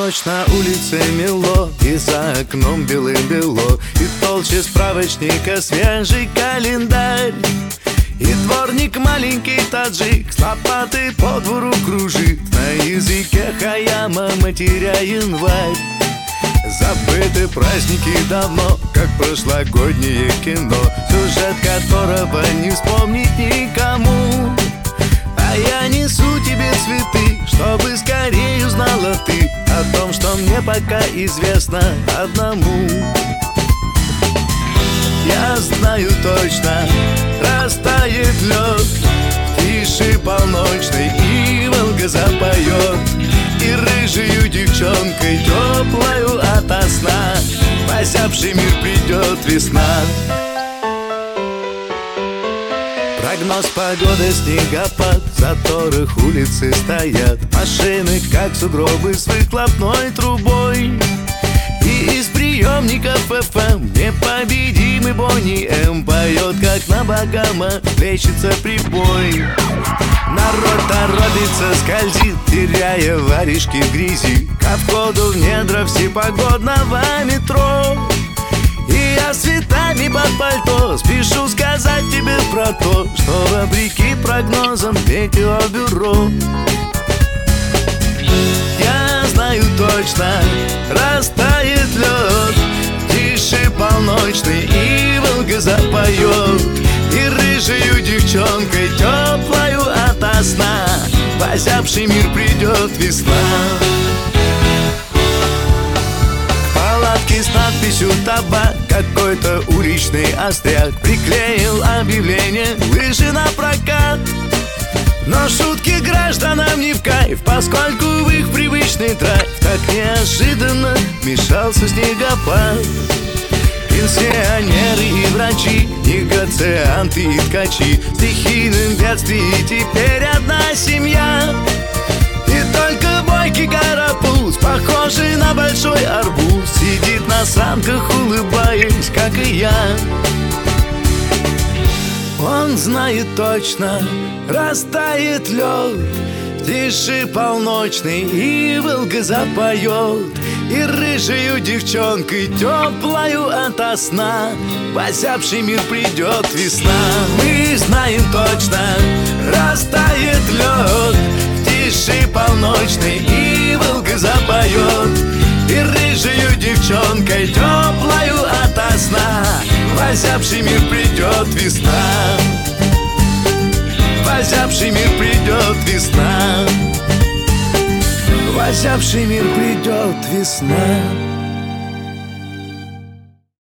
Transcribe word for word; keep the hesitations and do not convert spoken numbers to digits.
Полночь, на улице мело, и за окном белым-бело, и толще справочника свежий календарь. И дворник маленький таджик с лопатой по двору кружит, на языке хаяма матеря январь. Забыты праздники давно, как прошлогоднее кино, сюжет которого не вспомнить никому. А я несу тебе цветы, чтобы скорее узнала ты о том, что мне пока известно одному. Я знаю точно, растает лед в тиши полночной, и Волга запоет, и рыжею девчонкой теплою ото сна в озябший мир придет весна. Прогноз погоды, снегопад, в заторах улицы стоят машины, как сугробы с выхлопной трубой. И из приемников эф эм непобедимый Бонни М поет, как на Багама плещется прибой. Народ торопится, скользит, теряя варежки в грязи, ко входу в недра всепогодного метро. И я с цветами под пальто спешу сказать тебе про то, что вопреки прогнозам метеобюро. Я знаю точно, растает лед в тиши полночной, и Волга запоет, и рыжею девчонкой теплою ото сна в озябший мир придет весна. К палатке с надписью «Табак» какой-то уличный остряк приклеил объявление «Лыжи на прокат». Но шутки гражданам не в кайф, поскольку в их привычный драйв так неожиданно вмешался снегопад. Пенсионеры и врачи, негацианты и ткачи, в стихийном бедствии теперь одна семья. И только бойкий карапуз, похожий на большой арбуз, сидит на санках, улыбаясь, как и я. Он знает точно, растает лед в тиши полночной, и Волга запоет, и рыжею девчонкой теплою ото сна в озябший мир придет весна. Мы знаем точно, растает лед в тиши полночной, и Волга запоет, и рыжею девчонкой теплою ото сна в озябший мир придет весна. В озябший мир придет весна. В озябший мир придет весна.